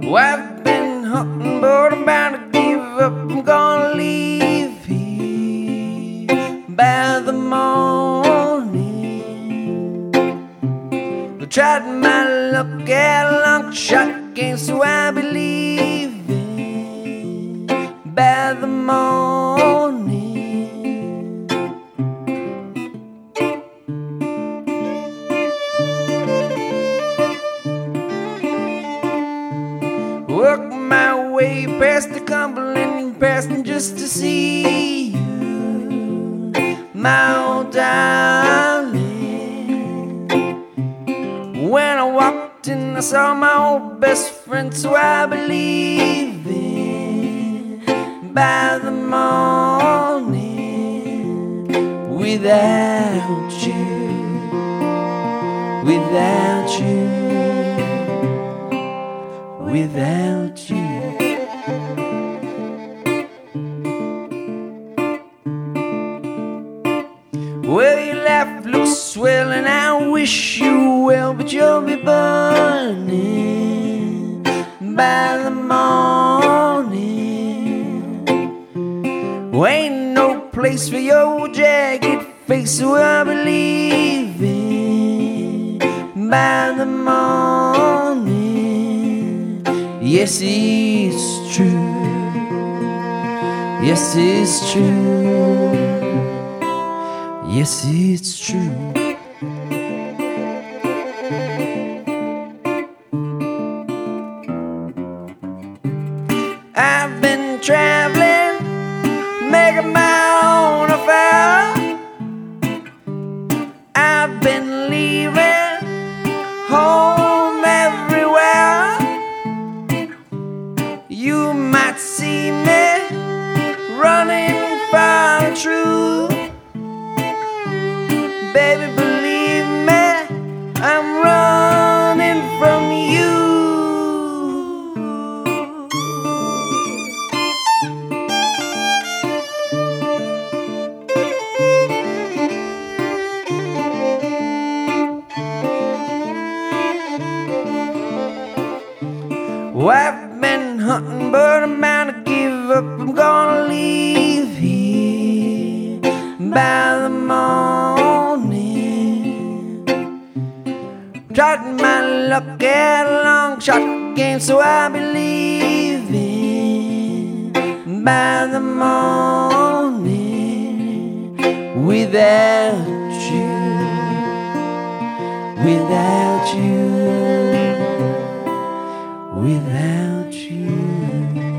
I've been hunting, but I'm bound to give up. I'm gonna leave here by the morning. I tried my luck at a long shot game, so I believe in by the morning. Work my way past the Cumberland Passing just to see you, my old darling. When I walked in, I saw my old best friend, so I believe in by the morning. Without you, without you, without you. Well, your life looks swell and I wish you well, but you'll be burning by the morning. Ain't no place for your jagged face, so I believe in by the morning. Yes, it's true. Yes, it's true. Yes, it's true. I've been traveling, making my own affair. I've been leaving home everywhere. You might see me running for the truth. Baby, believe me, I'm running from you. Well, I've been hunting, but I'm bound to give up. I'm gonna leave here by the morning. Tried my luck at a long shot game, so I believe in by the morning. Without you, without you, without you.